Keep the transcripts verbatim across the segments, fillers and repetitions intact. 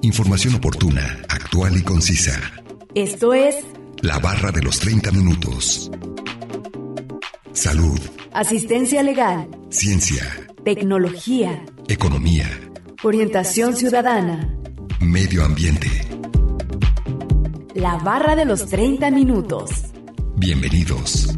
Información oportuna, actual y concisa. Esto es La Barra de los treinta minutos. Salud. Asistencia legal. Ciencia. Tecnología. Economía. Orientación ciudadana. Medio ambiente. La Barra de los treinta minutos. Bienvenidos.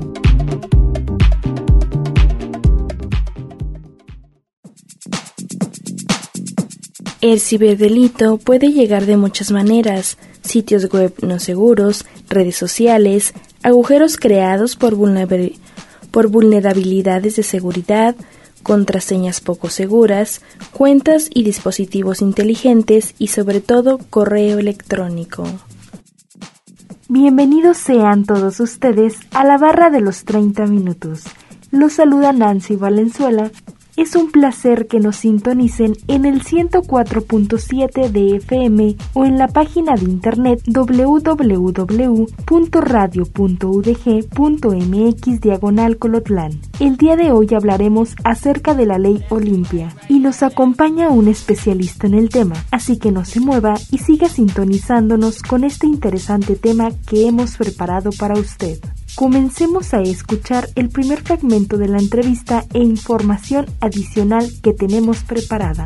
El ciberdelito puede llegar de muchas maneras: sitios web no seguros, redes sociales, agujeros creados por, vulner- por vulnerabilidades de seguridad, contraseñas poco seguras, cuentas y dispositivos inteligentes y sobre todo correo electrónico. Bienvenidos sean todos ustedes a la Barra de los treinta minutos. Los saluda Nancy Valenzuela. Es un placer que nos sintonicen en el ciento cuatro punto siete de F M o en la página de internet doble u doble u doble u punto radio punto u d g punto m x diagonal Colotlán. El día de hoy hablaremos acerca de la Ley Olimpia y nos acompaña un especialista en el tema, así que no se mueva y siga sintonizándonos con este interesante tema que hemos preparado para usted. Comencemos a escuchar el primer fragmento de la entrevista e información adicional que tenemos preparada.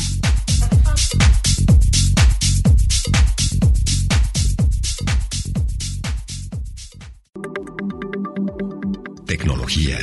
Tecnología.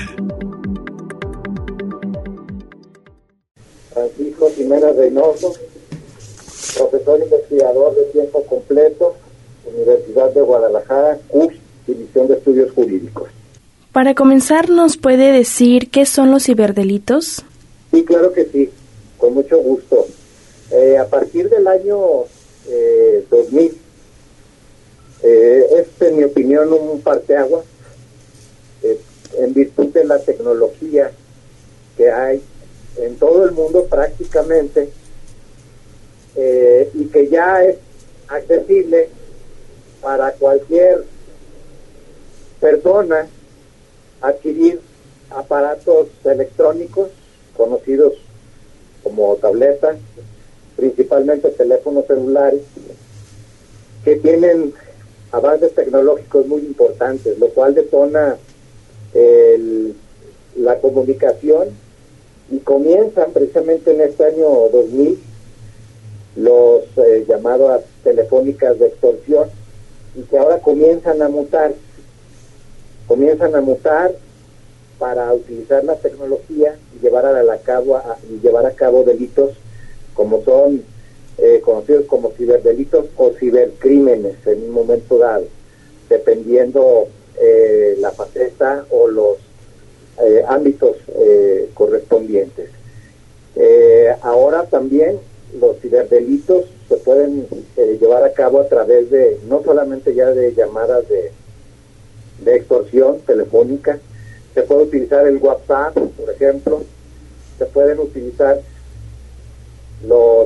Francisco Jiménez Reynoso, profesor investigador de tiempo completo, Universidad de Guadalajara, C U S, División de Estudios Jurídicos. Para comenzar, ¿nos puede decir qué son los ciberdelitos? Sí, claro que sí, con mucho gusto. Eh, a partir del año eh, dos mil, eh, es en mi opinión un parteaguas, eh, en virtud de la tecnología que hay en todo el mundo prácticamente, eh, y que ya es accesible para cualquier persona adquirir aparatos electrónicos conocidos como tabletas, principalmente teléfonos celulares, que tienen avances tecnológicos muy importantes, lo cual detona el, la comunicación, y comienzan precisamente en este año dos mil los eh, llamadas telefónicas de extorsión, y que ahora comienzan a mutar comienzan a mutar para utilizar la tecnología y llevar a, la cabo, a, y llevar a cabo delitos como son eh, conocidos como ciberdelitos o cibercrímenes en un momento dado, dependiendo eh, la faceta o los eh, ámbitos eh, correspondientes. Eh, ahora también los ciberdelitos se pueden eh, llevar a cabo a través de, no solamente ya de llamadas de de extorsión telefónica, se puede utilizar el WhatsApp, por ejemplo, se pueden utilizar los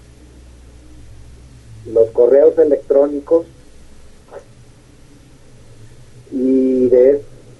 los correos electrónicos, y de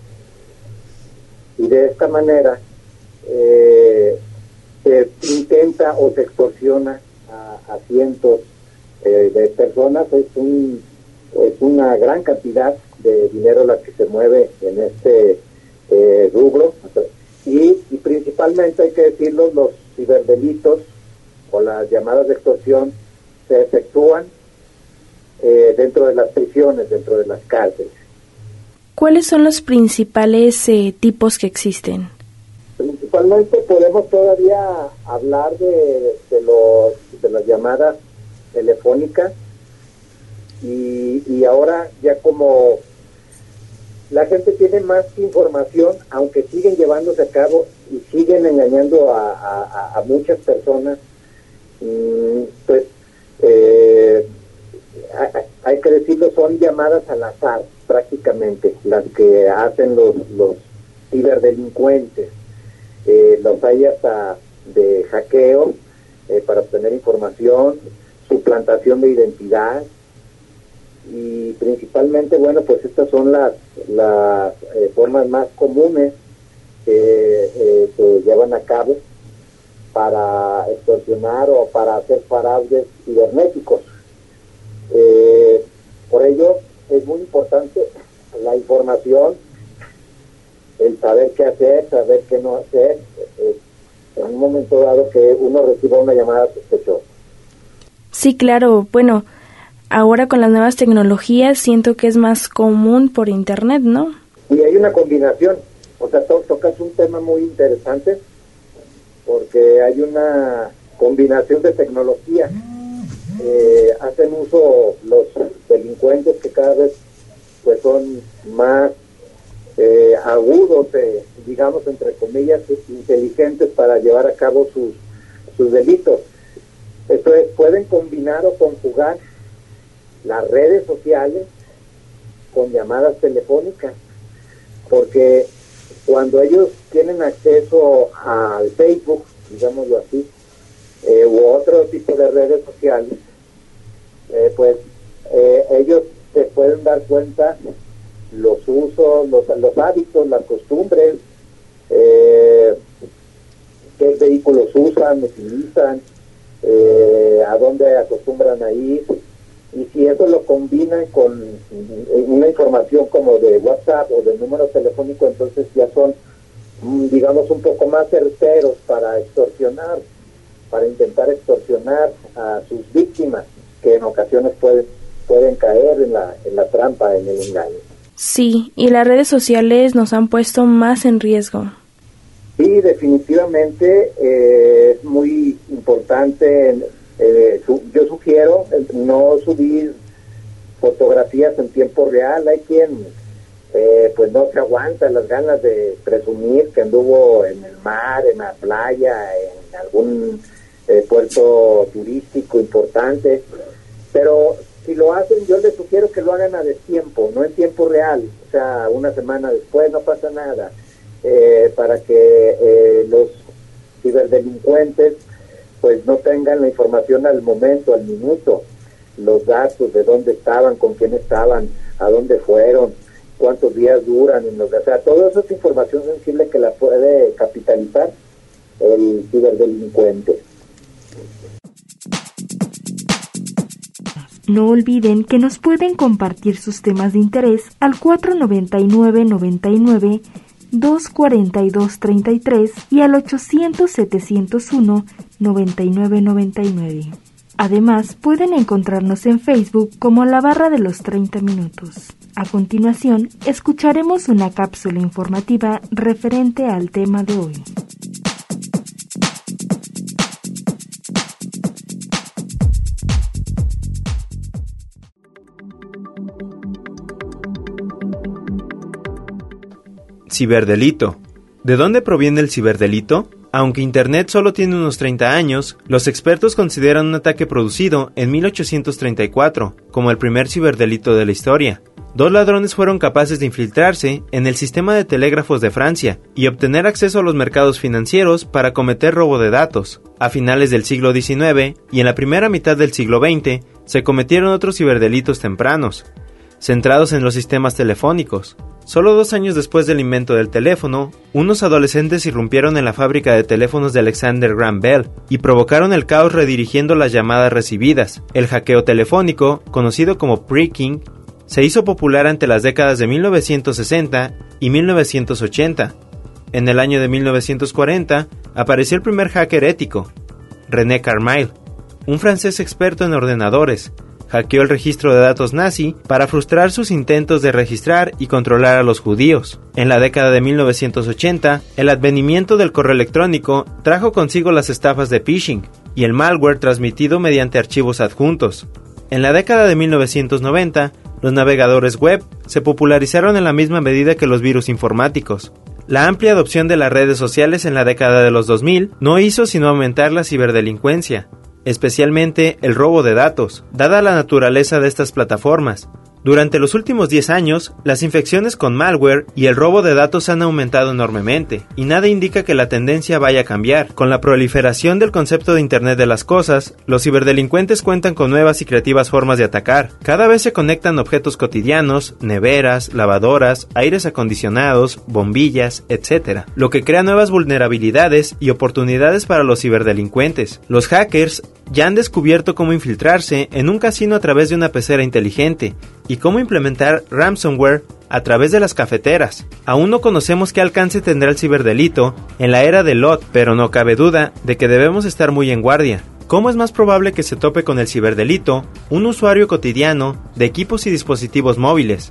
y de esta manera eh, se intenta o se extorsiona a, a cientos eh, de personas. Es un es una gran cantidad de dinero la que se mueve en este eh, rubro, y, y principalmente hay que decirlo, los ciberdelitos o las llamadas de extorsión se efectúan eh, dentro de las prisiones, dentro de las cárceles. ¿Cuáles son los principales eh, tipos que existen? Principalmente podemos todavía hablar de, de, los, de las llamadas telefónicas, y, y ahora ya como la gente tiene más información, aunque siguen llevándose a cabo y siguen engañando a, a, a muchas personas, pues eh, hay que decirlo, son llamadas al azar prácticamente las que hacen los, los ciberdelincuentes. Eh, los hay hasta de hackeo eh, para obtener información, suplantación de identidad, y principalmente, bueno, pues estas son las, las eh, formas más comunes que eh, se llevan a cabo para extorsionar o para hacer fraudes cibernéticos. Por ello es muy importante la información, el saber qué hacer, saber qué no hacer, eh, en un momento dado que uno reciba una llamada sospechosa. Sí, claro. Bueno, ahora con las nuevas tecnologías siento que es más común por internet, ¿no? Y hay una combinación, o sea, to- tocas un tema muy interesante, porque hay una combinación de tecnología. Eh, hacen uso los delincuentes que cada vez pues son más eh, agudos, eh, digamos entre comillas, inteligentes para llevar a cabo sus, sus delitos. Esto es, pueden combinar o conjugar las redes sociales con llamadas telefónicas, porque cuando ellos tienen acceso al Facebook, digámoslo así, eh, u otro tipo de redes sociales, eh, pues eh, ellos se pueden dar cuenta los usos, los, los hábitos, las costumbres, eh, qué vehículos usan, utilizan, eh, a dónde acostumbran a ir, y si eso lo combinan con una información como de WhatsApp o de número telefónico, entonces ya son, digamos, un poco más certeros para extorsionar, para intentar extorsionar a sus víctimas, que en ocasiones pueden pueden caer en la en la trampa, en el engaño. Sí, y las redes sociales nos han puesto más en riesgo. Sí, definitivamente eh, es muy importante. Eh, su, yo sugiero no subir fotografías en tiempo real. Hay quien eh, pues no se aguanta las ganas de presumir que anduvo en el mar, en la playa, en algún eh, puerto turístico importante, pero si lo hacen, yo les sugiero que lo hagan a destiempo, no en tiempo real, o sea, una semana después, no pasa nada, eh, para que eh, los ciberdelincuentes pues no tengan la información al momento, al minuto, los datos de dónde estaban, con quién estaban, a dónde fueron, cuántos días duran, en los, o sea, toda esa es información sensible que la puede capitalizar el ciberdelincuente. No olviden que nos pueden compartir sus temas de interés al cuatro noventa y nueve noventa y nueve, dos cuarenta y dos treinta y tres y al ochocientos setecientos uno noventa y nueve noventa y nueve. Además, pueden encontrarnos en Facebook como La Barra de los treinta Minutos. A continuación, escucharemos una cápsula informativa referente al tema de hoy. Ciberdelito. ¿De dónde proviene el ciberdelito? Aunque Internet solo tiene unos treinta años, los expertos consideran un ataque producido en mil ochocientos treinta y cuatro como el primer ciberdelito de la historia. Dos ladrones fueron capaces de infiltrarse en el sistema de telégrafos de Francia y obtener acceso a los mercados financieros para cometer robo de datos. A finales del siglo diecinueve y en la primera mitad del siglo veinte se cometieron otros ciberdelitos tempranos, centrados en los sistemas telefónicos. Solo dos años después del invento del teléfono, unos adolescentes irrumpieron en la fábrica de teléfonos de Alexander Graham Bell y provocaron el caos redirigiendo las llamadas recibidas. El hackeo telefónico, conocido como phreaking, se hizo popular ante las décadas de mil novecientos sesenta y mil novecientos ochenta. En el año de mil novecientos cuarenta apareció el primer hacker ético, René Carmile, un francés experto en ordenadores. Hackeó el registro de datos nazi para frustrar sus intentos de registrar y controlar a los judíos. En la década de mil novecientos ochenta, el advenimiento del correo electrónico trajo consigo las estafas de phishing y el malware transmitido mediante archivos adjuntos. En la década de mil novecientos noventa, los navegadores web se popularizaron en la misma medida que los virus informáticos. La amplia adopción de las redes sociales en la década de los dos mil no hizo sino aumentar la ciberdelincuencia, especialmente el robo de datos, dada la naturaleza de estas plataformas. Durante los últimos diez años, las infecciones con malware y el robo de datos han aumentado enormemente, y nada indica que la tendencia vaya a cambiar. Con la proliferación del concepto de Internet de las Cosas, los ciberdelincuentes cuentan con nuevas y creativas formas de atacar. Cada vez se conectan objetos cotidianos, neveras, lavadoras, aires acondicionados, bombillas, etcétera, lo que crea nuevas vulnerabilidades y oportunidades para los ciberdelincuentes. Los hackers ya han descubierto cómo infiltrarse en un casino a través de una pecera inteligente, y cómo implementar ransomware a través de las cafeteras. Aún no conocemos qué alcance tendrá el ciberdelito en la era del L O T, pero no cabe duda de que debemos estar muy en guardia. ¿Cómo es más probable que se tope con el ciberdelito un usuario cotidiano de equipos y dispositivos móviles?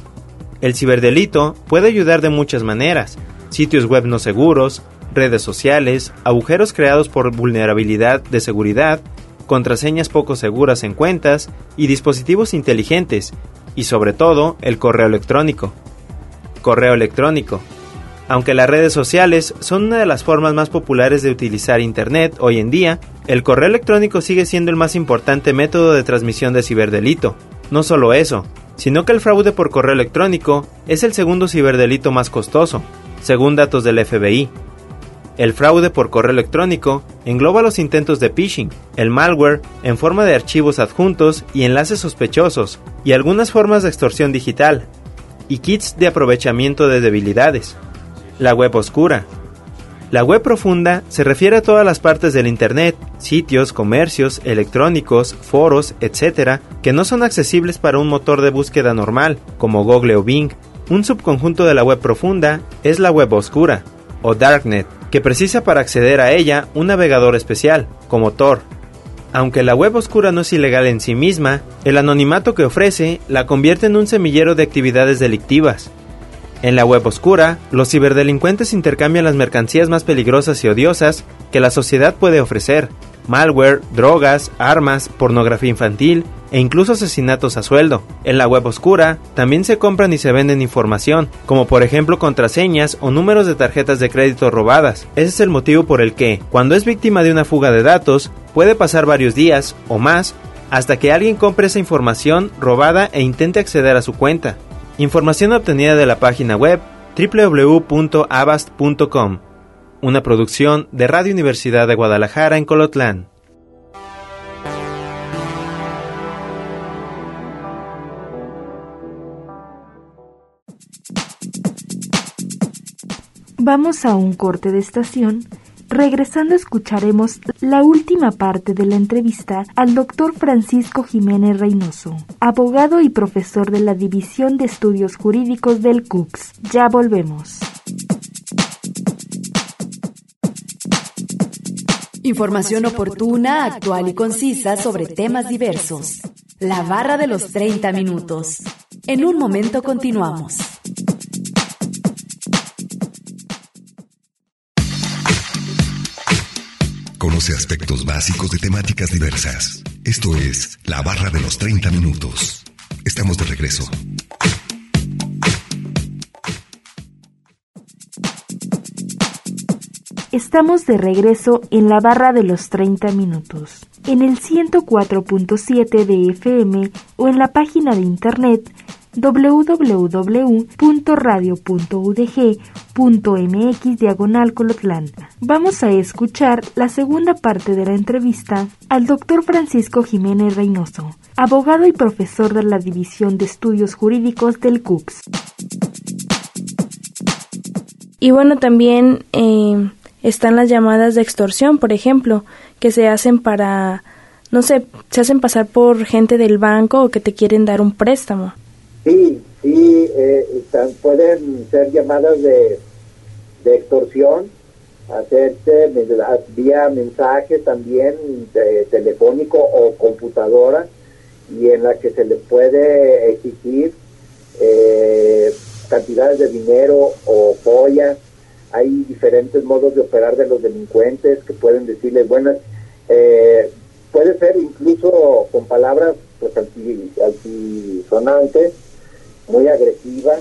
El ciberdelito puede ayudar de muchas maneras: sitios web no seguros, redes sociales, agujeros creados por vulnerabilidad de seguridad, contraseñas poco seguras en cuentas y dispositivos inteligentes, y sobre todo el correo electrónico. Correo electrónico. Aunque las redes sociales son una de las formas más populares de utilizar Internet hoy en día, el correo electrónico sigue siendo el más importante método de transmisión de ciberdelito. No solo eso, sino que el fraude por correo electrónico es el segundo ciberdelito más costoso, según datos del F B I. El fraude por correo electrónico engloba los intentos de phishing, el malware en forma de archivos adjuntos y enlaces sospechosos, y algunas formas de extorsión digital, y kits de aprovechamiento de debilidades. La web oscura. La web profunda se refiere a todas las partes del Internet, sitios, comercios, electrónicos, foros, etcétera, que no son accesibles para un motor de búsqueda normal, como Google o Bing. Un subconjunto de la web profunda es la web oscura, o Darknet, que precisa para acceder a ella un navegador especial, como Tor. Aunque la web oscura no es ilegal en sí misma, el anonimato que ofrece la convierte en un semillero de actividades delictivas. En la web oscura, los ciberdelincuentes intercambian las mercancías más peligrosas y odiosas que la sociedad puede ofrecer: malware, drogas, armas, pornografía infantil e incluso asesinatos a sueldo. En la web oscura también se compran y se venden información, como por ejemplo contraseñas o números de tarjetas de crédito robadas. Ese es el motivo por el que, cuando es víctima de una fuga de datos, puede pasar varios días o más hasta que alguien compre esa información robada e intente acceder a su cuenta. Información obtenida de la página web doble u doble u doble u punto avast punto com, una producción de Radio Universidad de Guadalajara en Colotlán. Vamos a un corte de estación. Regresando escucharemos la última parte de la entrevista al doctor Francisco Jiménez Reynoso, abogado y profesor de la División de Estudios Jurídicos del C U C S. Ya volvemos. Información oportuna, actual y concisa sobre temas diversos. La barra de los treinta minutos. En un momento continuamos. Conoce aspectos básicos de temáticas diversas. Esto es La Barra de los treinta minutos. Estamos de regreso. Estamos de regreso en La Barra de los treinta minutos, en el ciento cuatro punto siete de F M o en la página de internet doble u doble u doble u punto radio punto u d g punto m x diagonal Colotlán. Vamos a escuchar la segunda parte de la entrevista al doctor Francisco Jiménez Reynoso, abogado y profesor de la División de Estudios Jurídicos del C U C S. Y bueno, también eh, están las llamadas de extorsión, por ejemplo, que se hacen para, no sé, se hacen pasar por gente del banco o que te quieren dar un préstamo. Sí, sí, eh, pueden ser llamadas de, de extorsión, hacerse vía mensaje también de, telefónico o computadora, y en la que se les puede exigir eh, cantidades de dinero o joyas. Hay diferentes modos de operar de los delincuentes que pueden decirles, bueno, eh, puede ser incluso con palabras pues alti, altisonantes, muy agresivas,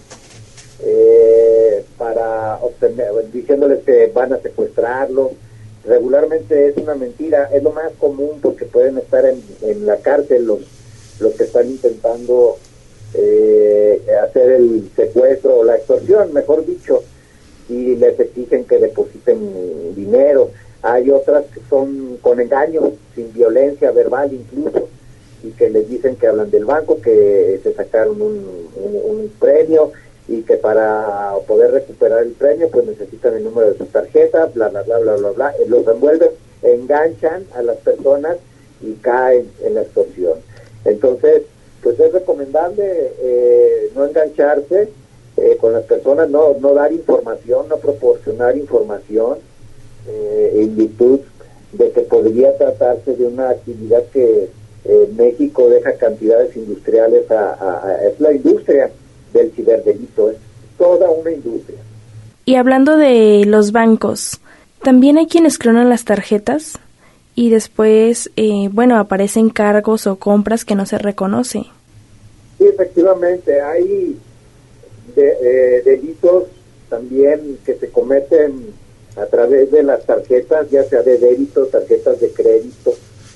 eh, para obtener, diciéndoles que van a secuestrarlo. Regularmente es una mentira, es lo más común porque pueden estar en, en la cárcel los, los que están intentando eh, hacer el secuestro o la extorsión, mejor dicho, y les exigen que depositen dinero. Hay otras que son con engaño, sin violencia verbal incluso, y que les dicen que hablan del banco, que se sacaron un, un, un premio y que para poder recuperar el premio pues necesitan el número de su tarjeta, bla, bla, bla, bla, bla, bla. Los envuelven, enganchan a las personas y caen en la extorsión. Entonces, pues es recomendable eh, no engancharse eh, con las personas, no, no dar información, no proporcionar información eh, en virtud de que podría tratarse de una actividad que eh, México deja cantidades industriales a, a, a... Es la industria del ciberdelito, es toda una industria. Y hablando de los bancos, también hay quienes clonan las tarjetas y después, eh, bueno, aparecen cargos o compras que no se reconoce. Sí, efectivamente, hay de, eh, delitos también que se cometen a través de las tarjetas, ya sea de débito, tarjetas de crédito,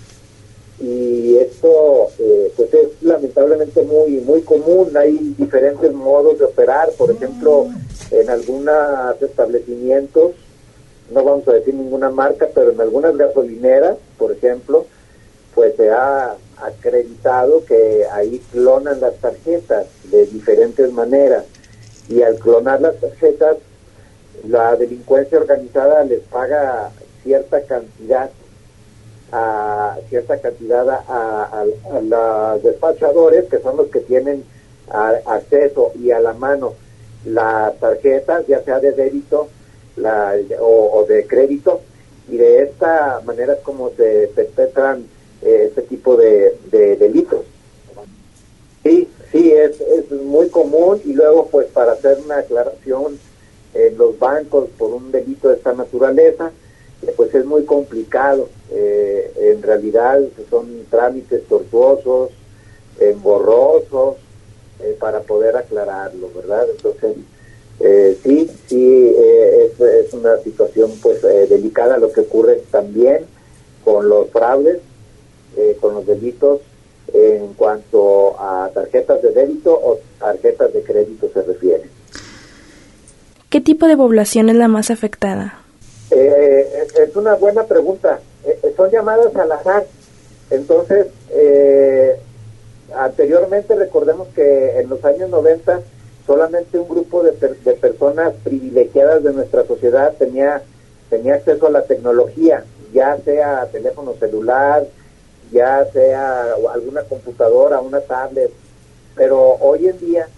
y esto eh, pues es lamentablemente muy muy común. Hay diferentes modos de operar, por ejemplo, en algunos establecimientos, no vamos a decir ninguna marca, pero en algunas gasolineras, por ejemplo, pues se ha acreditado que ahí clonan las tarjetas de diferentes maneras, y al clonar las tarjetas, la delincuencia organizada les paga cierta cantidad a cierta cantidad a, a, a los despachadores, que son los que tienen a, acceso y a la mano las tarjetas, ya sea de débito la, o, o de crédito, y de esta manera es como se perpetran eh, este tipo de, de delitos. Sí, sí, es, es muy común. Y luego, pues, para hacer una aclaración, en los bancos por un delito de esta naturaleza, eh, pues es muy complicado. Eh, en realidad son trámites tortuosos, engorrosos, eh, para poder aclararlo, ¿verdad? Entonces, eh, sí, sí, eh, es, es una situación pues eh, delicada lo que ocurre también con los fraudes, eh, con los delitos en cuanto a tarjetas de débito o tarjetas de crédito se refiere. ¿Qué tipo de población es la más afectada? Eh, es, es una buena pregunta. Eh, son llamadas al azar. Entonces, eh, anteriormente recordemos que en los años noventa solamente un grupo de, per, de personas privilegiadas de nuestra sociedad tenía, tenía acceso a la tecnología, ya sea teléfono celular, ya sea alguna computadora, una tablet, pero hoy en día,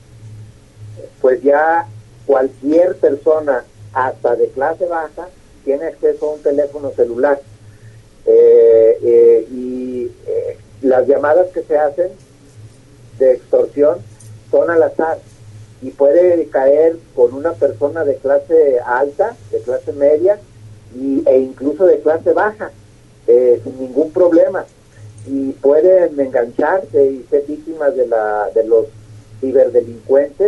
pues ya cualquier persona, hasta de clase baja, tiene acceso a un teléfono celular. Eh, eh, y eh, las llamadas que se hacen de extorsión son al azar, y puede caer con una persona de clase alta, de clase media, y, e incluso de clase baja, eh, sin ningún problema, y pueden engancharse y ser víctimas de la de los ciberdelincuentes,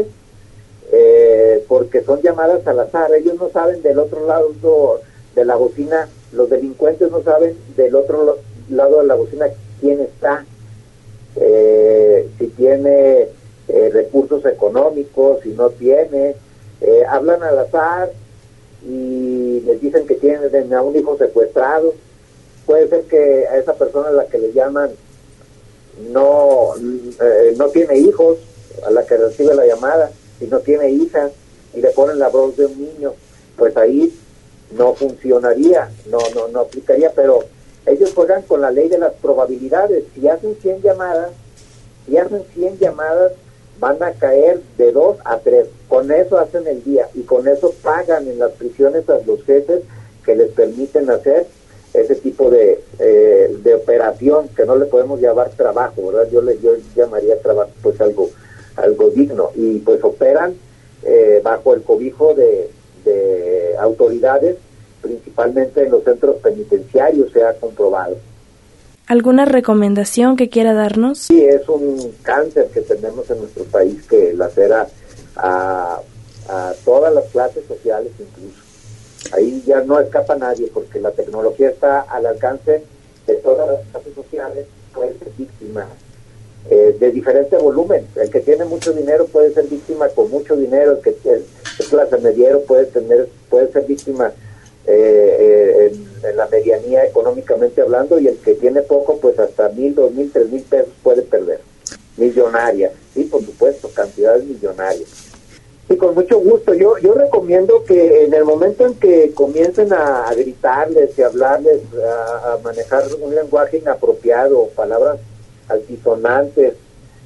eh, porque son llamadas al azar. Ellos no saben del otro lado de la bocina, los delincuentes no saben del otro lado de la bocina quién está, eh, si tiene eh, recursos económicos, si no tiene, eh, hablan al azar y les dicen que tienen a un hijo secuestrado. Puede ser que a esa persona a la que le llaman no, eh, no tiene hijos, a la que recibe la llamada, y no tiene hijas, y le ponen la voz de un niño. Pues ahí no funcionaría, no, no, no aplicaría, pero ellos juegan con la ley de las probabilidades. Si hacen cien llamadas, si hacen cien llamadas, van a caer de dos a tres. Con eso hacen el día, y con eso pagan en las prisiones a los jefes que les permiten hacer ese tipo de eh, de operación, que no le podemos llamar trabajo, ¿verdad? Yo le yo llamaría trabajo pues algo algo digno, y pues operan eh, bajo el cobijo de, de autoridades, principalmente en los centros penitenciarios, se ha comprobado. ¿Alguna recomendación que quiera darnos? Sí, es un cáncer que tenemos en nuestro país, que lacera a, a todas las clases sociales incluso. Ahí ya no escapa nadie, porque la tecnología está al alcance de todas las clases sociales. Puede ser víctima eh, de diferente volumen. El que tiene mucho dinero puede ser víctima con mucho dinero, el que es, es clase mediero puede tener puede ser víctima eh, eh, en, en la medianía económicamente hablando, y el que tiene poco, pues hasta mil, dos mil, tres mil pesos puede perder. Millonarias, sí, por supuesto, cantidades millonarias. Sí, con mucho gusto. Yo yo recomiendo que en el momento en que comiencen a, a gritarles y hablarles, a, a manejar un lenguaje inapropiado, palabras altisonantes,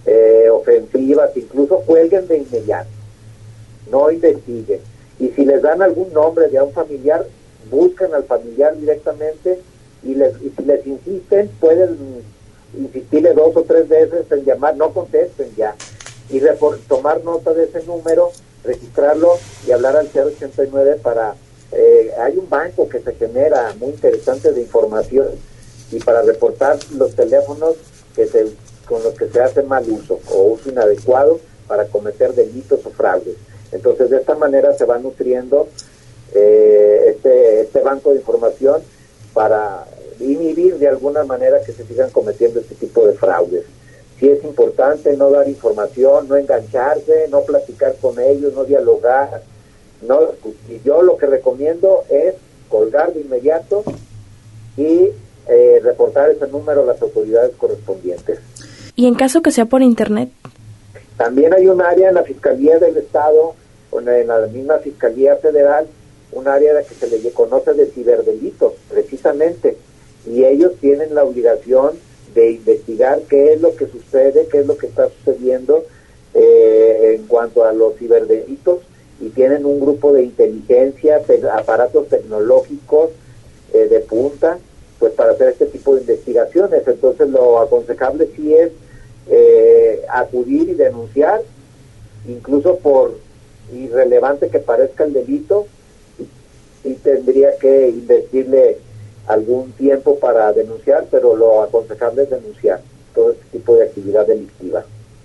eh, ofensivas, incluso cuelguen de inmediato, no investiguen. Y si les dan algún nombre de un familiar, busquen al familiar directamente y, les, y si les insisten, pueden insistirle dos o tres veces en llamar, no contesten ya, y report, tomar nota de ese número, registrarlo y hablar al cero ochenta y nueve para... Eh, hay un banco que se genera muy interesante de información y para reportar los teléfonos que se, con los que se hace mal uso o uso inadecuado para cometer delitos o fraudes. Entonces, de esta manera se va nutriendo eh, este, este banco de información para inhibir de alguna manera que se sigan cometiendo este tipo de fraudes. Sí es importante no dar información, no engancharse, no platicar con ellos, no dialogar. No, y yo lo que recomiendo es colgar de inmediato y eh, reportar ese número a las autoridades correspondientes. ¿Y en caso que sea por internet? También hay un área en la Fiscalía del Estado, o en la misma Fiscalía Federal, un área que se le conoce de ciberdelitos, precisamente, y ellos tienen la obligación de investigar qué es lo que sucede, qué es lo que está sucediendo eh, en cuanto a los ciberdelitos, y tienen un grupo de inteligencia, te, aparatos tecnológicos eh, de punta, pues para hacer este tipo de investigaciones. Entonces lo aconsejable sí es eh, acudir y denunciar, incluso por irrelevante que parezca el delito, y tendría que invertirle algún tiempo para denunciar, pero lo aconsejable es denunciar todo este tipo de actividad delictiva.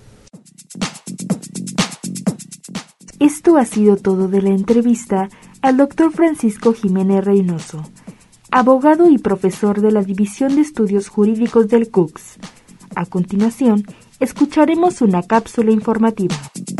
Esto ha sido todo de la entrevista al doctor Francisco Jiménez Reynoso, abogado y profesor de la División de Estudios Jurídicos del C U C S. A continuación, escucharemos una cápsula informativa.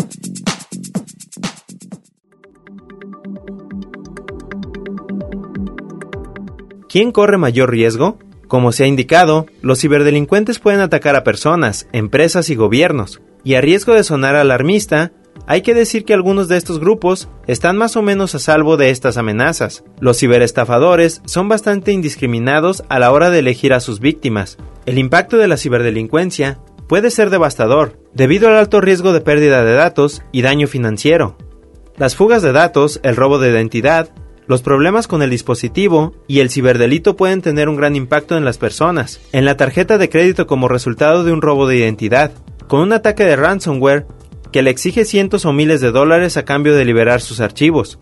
¿Quién corre mayor riesgo? Como se ha indicado, los ciberdelincuentes pueden atacar a personas, empresas y gobiernos, y a riesgo de sonar alarmista, hay que decir que algunos de estos grupos están más o menos a salvo de estas amenazas. Los ciberestafadores son bastante indiscriminados a la hora de elegir a sus víctimas. El impacto de la ciberdelincuencia puede ser devastador, debido al alto riesgo de pérdida de datos y daño financiero. Las fugas de datos, el robo de identidad, los problemas con el dispositivo y el ciberdelito pueden tener un gran impacto en las personas, en la tarjeta de crédito como resultado de un robo de identidad, con un ataque de ransomware que le exige cientos o miles de dólares a cambio de liberar sus archivos,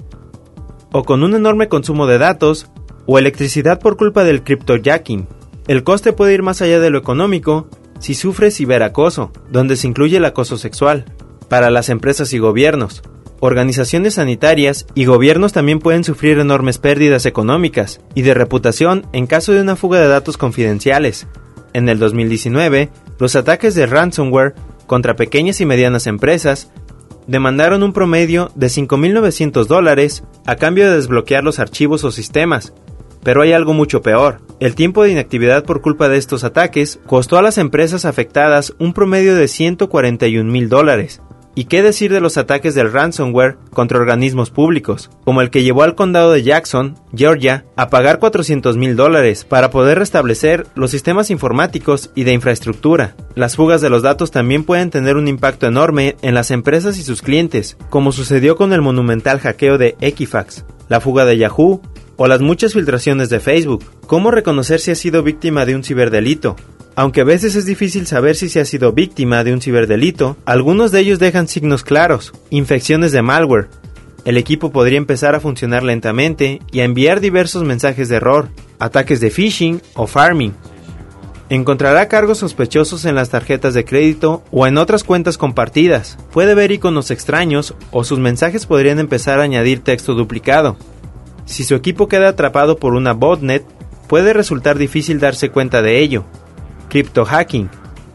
o con un enorme consumo de datos o electricidad por culpa del cryptojacking. El coste puede ir más allá de lo económico si sufre ciberacoso, donde se incluye el acoso sexual. Para las empresas y gobiernos, organizaciones sanitarias y gobiernos también pueden sufrir enormes pérdidas económicas y de reputación en caso de una fuga de datos confidenciales. En el dos mil diecinueve, los ataques de ransomware contra pequeñas y medianas empresas demandaron un promedio de cinco mil novecientos dólares a cambio de desbloquear los archivos o sistemas. Pero hay algo mucho peor. El tiempo de inactividad por culpa de estos ataques costó a las empresas afectadas un promedio de ciento cuarenta y un mil dólares. ¿Y qué decir de los ataques del ransomware contra organismos públicos, como el que llevó al condado de Jackson, Georgia, a pagar cuatrocientos mil dólares para poder restablecer los sistemas informáticos y de infraestructura? Las fugas de los datos también pueden tener un impacto enorme en las empresas y sus clientes, como sucedió con el monumental hackeo de Equifax, la fuga de Yahoo o las muchas filtraciones de Facebook. ¿Cómo reconocer si ha sido víctima de un ciberdelito? Aunque a veces es difícil saber si se ha sido víctima de un ciberdelito, algunos de ellos dejan signos claros: infecciones de malware. El equipo podría empezar a funcionar lentamente y a enviar diversos mensajes de error, ataques de phishing o farming. Encontrará cargos sospechosos en las tarjetas de crédito o en otras cuentas compartidas. Puede ver iconos extraños o sus mensajes podrían empezar a añadir texto duplicado. Si su equipo queda atrapado por una botnet, puede resultar difícil darse cuenta de ello. Cryptojacking.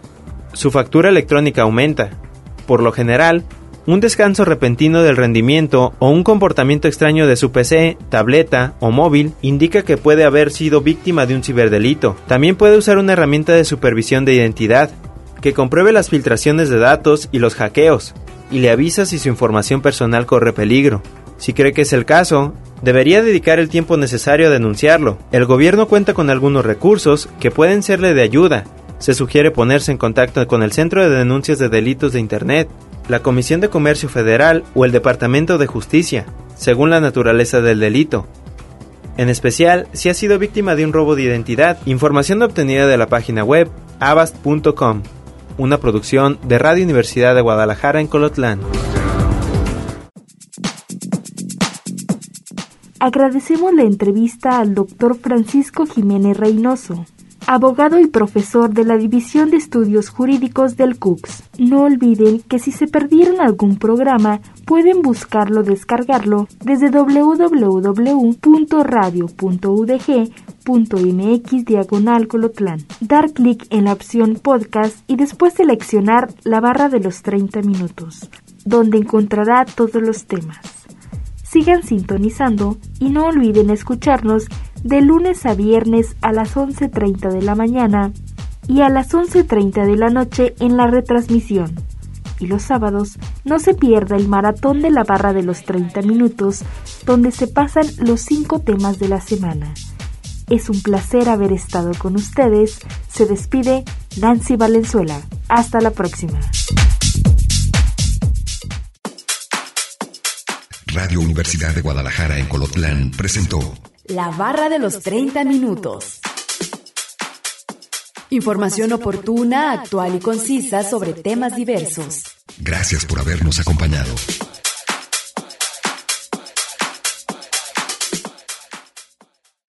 Su factura electrónica aumenta. Por lo general, un descanso repentino del rendimiento o un comportamiento extraño de su P C, tableta o móvil indica que puede haber sido víctima de un ciberdelito. También puede usar una herramienta de supervisión de identidad que compruebe las filtraciones de datos y los hackeos y le avisa si su información personal corre peligro. Si cree que es el caso, debería dedicar el tiempo necesario a denunciarlo. El gobierno cuenta con algunos recursos que pueden serle de ayuda, Se sugiere ponerse en contacto con el Centro de Denuncias de Delitos de Internet, la Comisión de Comercio Federal o el Departamento de Justicia, según la naturaleza del delito. En especial, si ha sido víctima de un robo de identidad, información obtenida de la página web avast punto com, una producción de Radio Universidad de Guadalajara en Colotlán. Agradecemos la entrevista al doctor Francisco Jiménez Reynoso, abogado y profesor de la División de Estudios Jurídicos del C U C S. No olviden que si se perdieron algún programa, pueden buscarlo o descargarlo desde doble u doble u doble u punto radio punto u d g punto m x diagonal Colotlán. Dar clic en la opción podcast y después seleccionar la barra de los treinta minutos, donde encontrará todos los temas. Sigan sintonizando y no olviden escucharnos de lunes a viernes a las once treinta de la mañana y a las once treinta de la noche en la retransmisión. Y los sábados no se pierda el maratón de la barra de los treinta minutos, donde se pasan los cinco temas de la semana. Es un placer haber estado con ustedes. Se despide Nancy Valenzuela. Hasta la próxima. Radio Universidad de Guadalajara en Colotlán presentó La Barra de los treinta minutos. Información oportuna, actual y concisa sobre temas diversos. Gracias por habernos acompañado.